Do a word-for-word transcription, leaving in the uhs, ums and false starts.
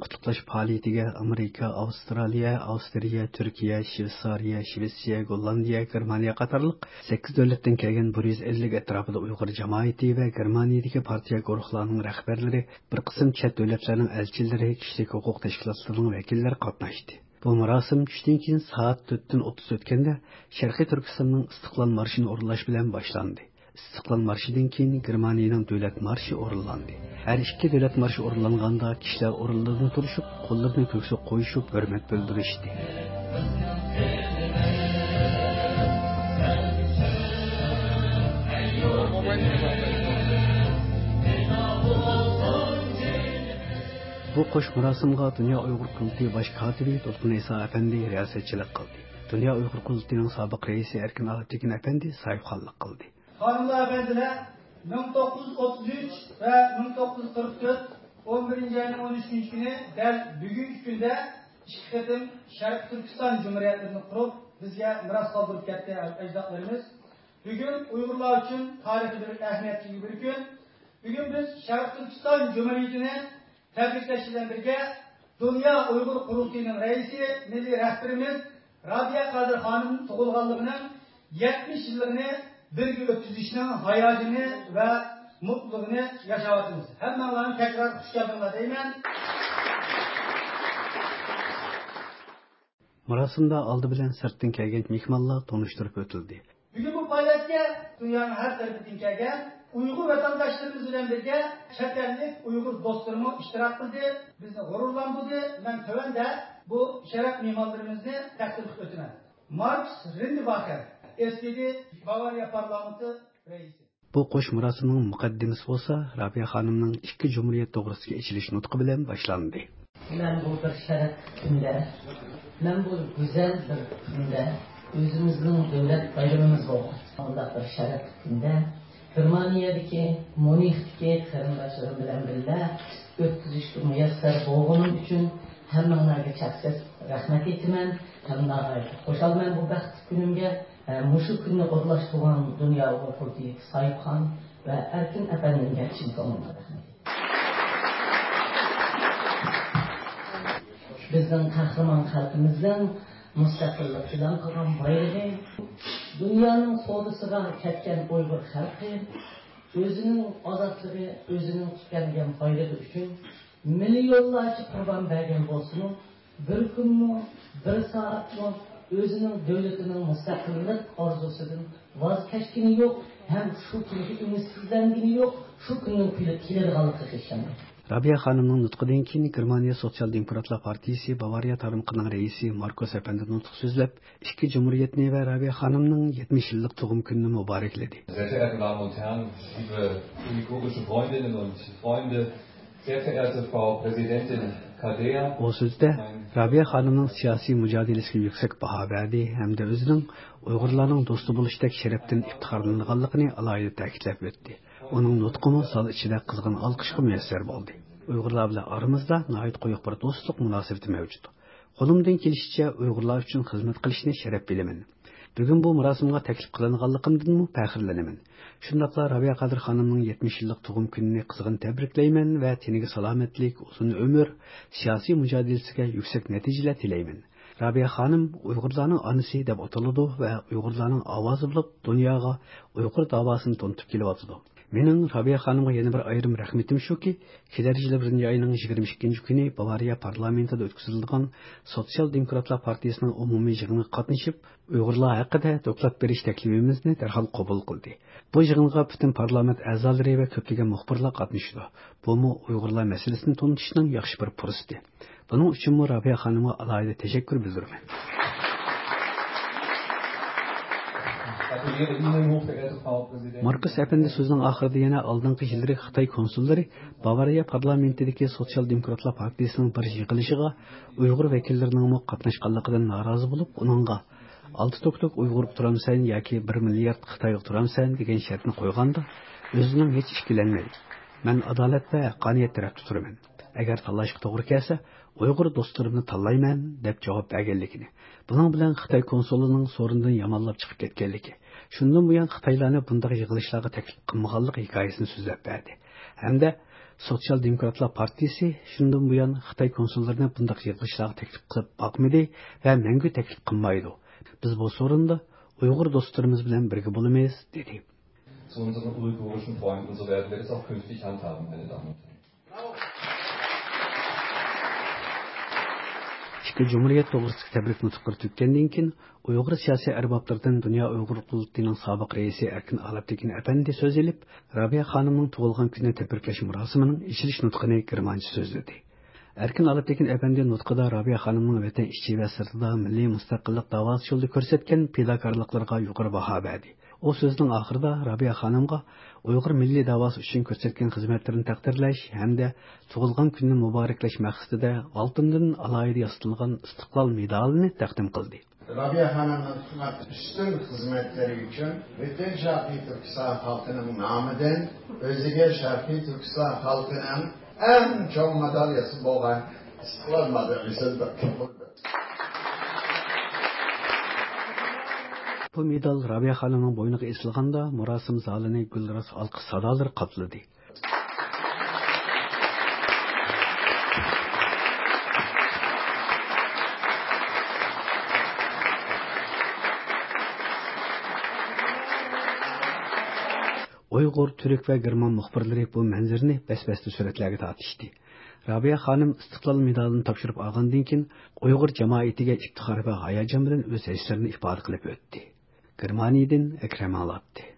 qutluqlash faoliyatiga Amerika, Avstraliya, Avstriya, Turkiya, Shveysariya, Shvetsiya, Gollandiya, Germaniya qatorliq sakkiz davlatdan kelgan bir yuz ellik atrofida Uyg'ur jamoati va Germaniyadagi partiya guruhlarining rahbarlari, bir qism chet davlatlarning elchilari, kishilik huquq tashkilotlarining vakillari qatnashdi. Bu marosim tushdan keyin soat to'rtdan o'ttiz o'tganda Sharqiy Turkistonning Istiqlol marshini o'rinlash bilan boshlandi. Istiqlol marshidan keyin Germaniyaning davlat marshi o'rinlandi. Har ikki davlat marshi o'rinlanganda kishilar o'rinlaridan turishib, qo'llarini ko'ksiga qo'yishib, hurmat bildirishdi. Bu qo'sh marosimga Dunyo Uyg'ur qurultiyi bosh kotibi To'lqin Iso apandi riyosatchilik qildi. Dunyo Uyg'ur qurultiyining sobiq raisi Erkin Altekin apandi sohibxonlik qildi. Xonimlar efendiler, bin dokuz yüz otuz üç ve bin dokuz yüz kırk dört on birinci ayının on üçüncü günü del bugünkü günde iki kıtım Şarkı Türkistan Cumhuriyetlerini kurup bizge miras kaldırıp gitti ecdatlarımız. Bugün Uygurlar için tarihi bir ehemmiyetli bir gün. Bugün biz Şarkı Türkistan Cumhuriyeti'ni tebrikleşilen birge Dünya Uygur Kurultayı'nın reisi, milli rehberimiz Rabia Kadir Hanım'ın tuğulganlığının yetmiş yıllarını birge ötüzüşünün hayalini ve mutluluğunu yaşavatımız. Hemen Allah'ın tekrar hoş geldiniz deymen. Marosimda oldi bilan sirtdan kelgan mehmonlar tanishtirib o'tildi. Bugün bu paylaşıya dünyanın her tarafından kelgan Uygur vatandaşlarımız bilen birge şekerlik Uygur dostlarımı iştirak kıldı. Bizni gururlandırdı. Ben töven de bu şeref mimarlarımızı takdir ötünen. Marx Rindebacher, eski Bavariya Parlamenti reisi. Bu qo'sh marosimning muqaddimasi bo'lsa, Rabia xonimning ikki jumhuriyat to'g'risidagi ichilish nutqi bilan boshlandi. Men bu bir sharaf kunda, men bu go'zal bir kunda o'zimizning davlat bayramimiz bo'ldi. Alloh bir sharaf kunda Germaniyadagi Munixdagi qarindoshlarim bilan birga o'tkazishga muyassar bo'lganim uchun hammanglarga chaksiz rahmat aytaman. Hammalarga xushalman bu baxt kunimga. Mushu kunni o'rlashtirgan Dunyo Uyg'ur qurultiyi sohibxon va Erkin apandimga chin ko'ngildan rahmat. Bizning qahramon xalqimizning mustaqillik bilan qilgan bayrog'i, dunyoning qo'disiga ketgan Uyg'ur xalqi o'zining ozodligi, o'zining tutgan bayrog'i uchun millionlarcha qurbon bergan bo'lsin, bir kunmi, bir soatmi o'zining davlatining mustaqillik orzusidan voz kechgani yo'q, ham shu kunga umidsizdangani yo'q, shu kunning keladiganligiga ishonadi. Rabia xonimning nutqidan keyin Germaniya Sotsial Demokratlar Partiyasi Bavariya tarmoqining raisi Markus apandi nutq so'zlab, ikki jumhuriyatni va Rabia xonimning yetmish yillik tug'im kunini muborakladi. Sehr verehrte Damen und Herren, liebe uigurische Freundinnen und Freunde, sehr verehrte Frau Präsidentin Kadea. Bu so'zda Rabia xonimning siyosiy mujodilasiga yuksak baho berdi hamda o'zining Uyg'urlarning do'sti bo'lishdagi sharafdan iftiqorlanganligini alohida ta'kidlab o'tdi. Uning nutqimi sal ichida qizg'in olqishga muyassar bo'ldi. Uyg'urlar bilan aramizda nihoyat quyuq bir do'stlik munosabati mavjud. Qo'limdan kelishicha Uyg'urlar uchun xizmat qilishni sharaf bilaman. Bugun bu marosimga taklif qilinganligimdan faxrlanaman. Shundaqla Rabia Qadir xonimning yetmish yillik tug'im kunini qizg'in tabriklayman va teniga salomatlik, uzun umr, siyosiy mujodilasiga yuksak natijalar tilayman. Rabia xonim Uyg'urlarning onasi deb ataladi va Uyg'urlarning ovozi bo'lib dunyoga Uyg'ur davosini to'ntib kelyapti. Mening Rabia xonimga yana bir ayrim rahmatim shuki, kelar yil birinchi oyning yigirma ikkinchi kuni Bavariya parlamentida o'tkazilgan Sotsial Demokratlar Partiyasining umumiy yig'iniga qatnashib, Uyg'urlar haqida doklad berish taklifimizni darhol qabul qildi. Bu yig'inga butun parlament a'zolari va ko'plagan muxbirlar qatnashdi. Bu mu Uyg'urlar masalasini tunishning yaxshi bir fursati. Buning uchun Rabia xonimga alohida tashakkur bildiraman. Markus apandi so'zining oxirida yana oldingi yillar Xitoy konsullari Bavariya parlamentidagi Sotsial Demokratlar Partiyasining bir yig'ilishiga Uyg'ur vakillarining qatnashganligidan norozi bo'lib, uningga olti to'qlik Uyg'ur turamsan yoki bir milliard Xitoy turamsan degan shartni qo'yganda o'zining hech ikkilanmaydi. Men adolat va haqqoniyat tarafida turaman. Agar tanlashga to'g'ri kelsa, Uyg'ur do'stlarimni tanlayman deb javob berganligini. Buning bilan Xitoy konsulining so'rindan yomonlab chiqib ketganligi. Shundan buyon Xitoylarni bunday yig'ilishlarga taklif qilmaganlik hikoyasini so'zlab berdi. Hamda Sotsial Demokratlar Partisi shundan buyon Xitoy konsullarini bunday yig'ilishlarga taklif qilib boqmadi va mangu taklif qilmaydi. Biz bu sorunda Uyg'ur do'stlarimiz bilan birga bo'lamiz dedi. Zu unseren uigurischen Freunden, so werden wir es auch künftig handhaben, meine Damen und Herren. İki Cumhuriyet to'g'risida tabrik nutqi tutgandan keyin Uyg'ur siyosiy arboblardan Dunyo Uyg'ur qulluqining sobiq raisi Erkin Alaptekin apandi so'z elib, Rabiya xonimning tug'ilgan kunini tabriklash murosimining ichilish nutqini kirmanchi so'zladi. Erkin Alaptekin apandi nutqida Rabiya xonimning vatan ichi va sirtida milliy mustaqillik da'vosi yo'lida ko'rsatgan fidokorliklarga yuqori baho berdi. O so'zning oxirida Rabiya xonimga Uyg'ur milliy da'vosi uchun ko'rsatgan xizmatlarini taqdirlash hamda tug'ilgan kunni muboraklash maqsadida oltindan alohida yasatilgan istiqlol medalini taqdim qildi. Rabiya xonimning xizmat üstün xizmatlari uchun butun Sharqiy Turkiston xalqining nomidan o'ziga Sharqiy Turkiston xalqining eng chong medalyasi bo'lgan istiqlol medalyasini taqdim qildi. Bu medal Rabiya xonimning bo'yniga esilganda murosim zalini gulras alqış sadolari qopladi. Uyg'ur, Türk va German muxbirlari bu manzarani bas-basda suratlarga tortishdi. Rabiya xonim istiqlol medalini topshirib olgandan keyin Uyg'ur jamoatiga iftixor va hayajon bilan o'z hislarini ifoda qilib o'tdi. Germaniyadan Akram Alatdi.